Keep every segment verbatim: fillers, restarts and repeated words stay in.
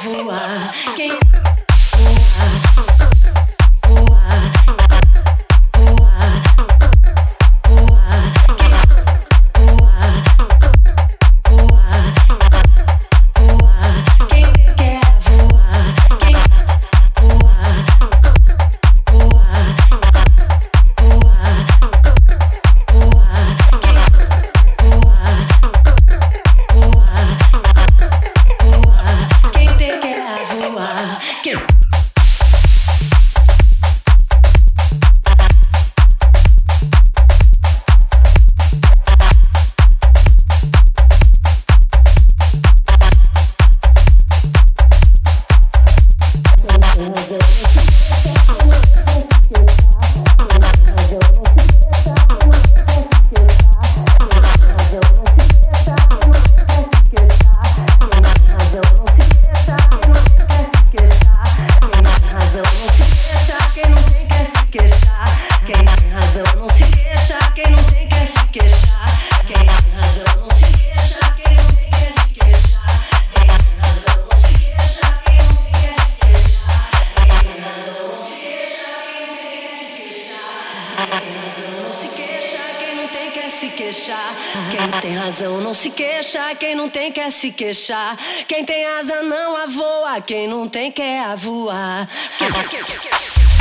voar. Quem Quem tem razão não se queixa, quem não tem quer se queixar. Quem tem asa não a voa, quem não tem quer a voar. Quem, quem, quem,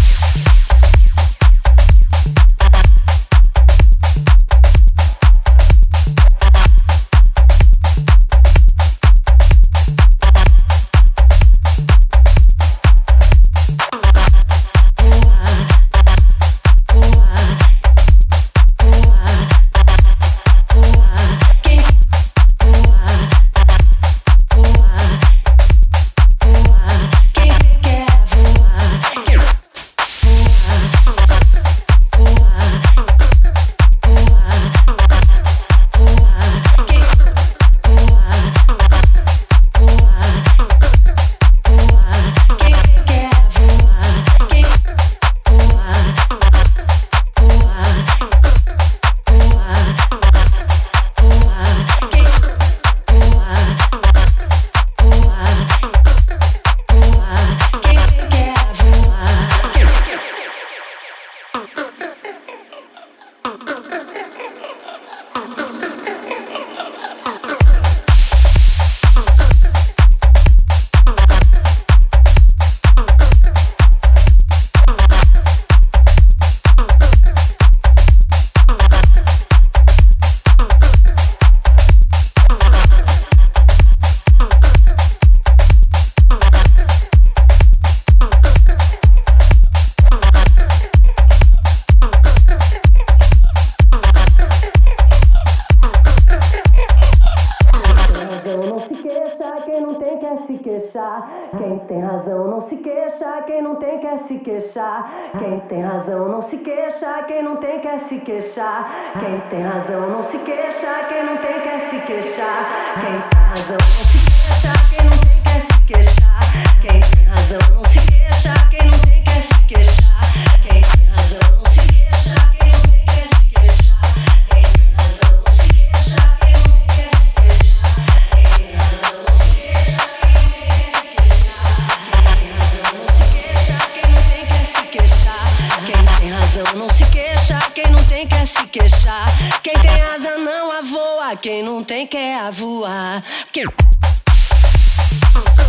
Quem tem razão não se queixa, quem não tem quer se queixar. Quem tem razão não se queixa, quem não tem quer se queixar. Quem tem razão não se queixa, quem não tem quer se queixar. Quem tem razão não se queixa, quem não tem quer se queixar. Quem tem razão não se queixa, quem não tem quer se queixar. Quem tem razão não se queixa, quem não tem quer se queixar. Quem tem razão não se queixa, quem não tem quer se queixar. Quem tem razão não se queixa, quem não tem quer se Quem tem razão não se queixa, quem não tem quer se queixar. Quem tem asa não a voa, quem não tem quer a voar. Quem...